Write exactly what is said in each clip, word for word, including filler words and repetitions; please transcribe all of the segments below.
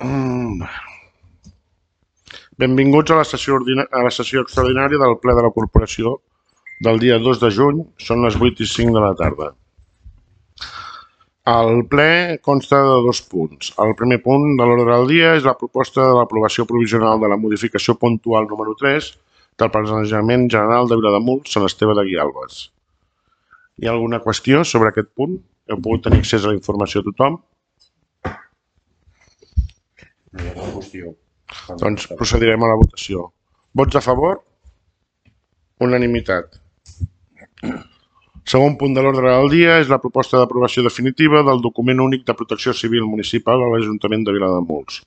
Benvinguts a la sessió, a la sessió extraordinària del ple de la Corporació del dia dos de juny, són les vuit i cinc de la tarda. El ple consta de dos punts. El primer punt de l'ordre del dia és la proposta de l'aprovació provisional de la modificació puntual número tres del Planejament General de Vilademuls, Sant Esteve de Guialbes. Hi ha alguna qüestió sobre aquest punt? Heu pogut tenir accés a la informació a tothom? No hi ha cap qüestió. Doncs procedirem a la votació. Vots a favor? Unanimitat. Segon punt de l'ordre del dia és la proposta d'aprovació definitiva del document únic de protecció civil municipal a l'Ajuntament de Vilademuls.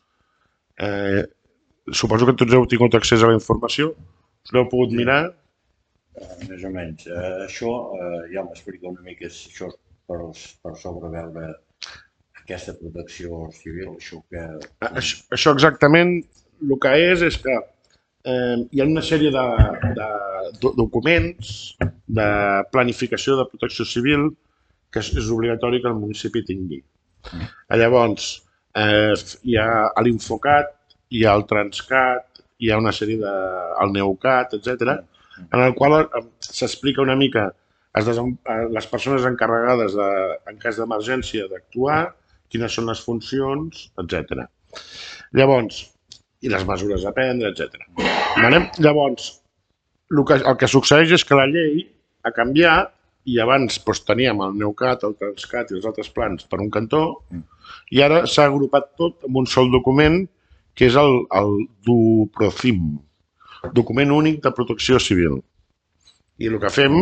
Eh, suposo que tots heu tingut accés a la informació. Us l'heu pogut mirar? Eh, més o menys. Eh, això eh, ja m'explica una mica si això és per, per sobreveure aquesta protecció civil. Això, que... això, això exactament el que és és que eh, hi ha una sèrie de, de, de documents de planificació de protecció civil que és, és obligatori que el municipi tingui. Mm. Llavors, eh, hi ha l'Infocat, hi ha el Transcat, hi ha una sèrie de... el Neocat, etcètera, en el qual s'explica una mica es desen... les persones encarregades de, en cas d'emergència d'actuar, quines són les funcions, etcètera. Llavors, i les mesures a prendre, etcètera. Llavors, el que, el que succeeix és que la llei ha canviat i abans doncs, teníem el Neocat, el Transcat i els altres plans per un cantó i ara s'ha agrupat tot en un sol document que és el, el DUPROCIM, Document Únic de Protecció Civil. I el que fem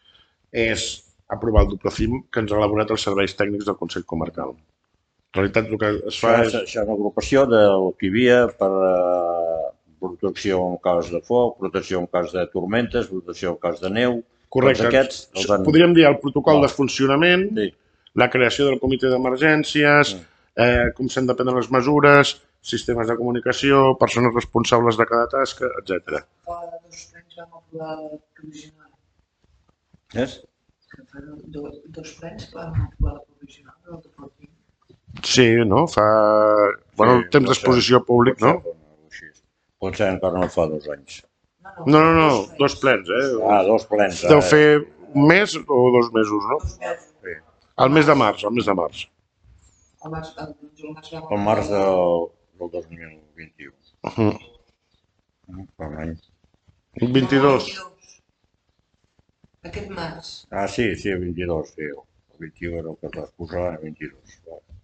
és aprovar el DUPROCIM que ens ha elaborat els serveis tècnics del Consell Comarcal. En realitat el que es fa és... Això és una agrupació del que hi havia per uh, protecció en cas de foc, protecció en cas de tormentes, protecció en cas de neu... Correcte. Aquests, han... Podríem dir el protocol no. de funcionament, sí. La creació del comitè d'emergències, sí. eh, com s'han de prendre les mesures, sistemes de comunicació, persones responsables de cada tasca, etcètera. Fa dos plens vam aprovar la provisional. És? Fa dos plens vam aprovar la provisional del deportiu. Sí, no? Fa... Bueno, el temps d'exposició públic, no? Pot ser encara no fa dos anys. No, no, no, dos plens, eh? Ah, dos plens. Deu fer un mes o dos mesos, no? Sí. El mes de març, el mes de març. El març del dos mil vint-i-u. Fa un any. vint-i-dos. Aquest març. Ah, sí, sí, vint-i-dos, sí. El vint-i-u era el que es va posar, el vint-i-dos.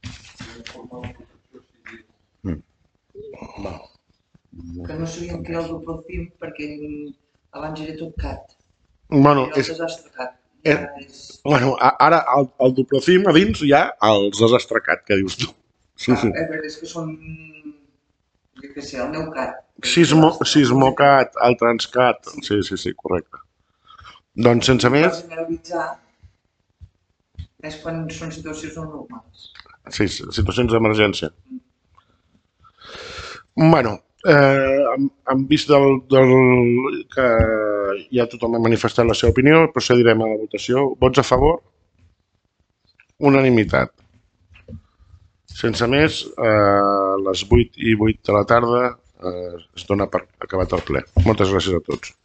Mm. Que no sabíem que era el DUPROCIM perquè abans era tot CAT. Bueno, és... CAT. Eh, és... Bueno, ara el, el DUPROCIM a dins hi ha els desastre CAT, que dius tu. Sí, ah, sí. És que són... Jo què sé, el meu CAT. Sismo, Sismocat, el Transcat. Sí, sí, sí, correcte. Doncs sense més... És quan són situacions no normals. Sí, situacions d'emergència. Bueno, eh, en vist del, del, que ja tothom ha manifestat la seva opinió, procedirem a la votació. Vots a favor? Unanimitat. Sense més, a les vuit i vuit de la tarda eh, es dona per acabat el ple. Moltes gràcies a tots.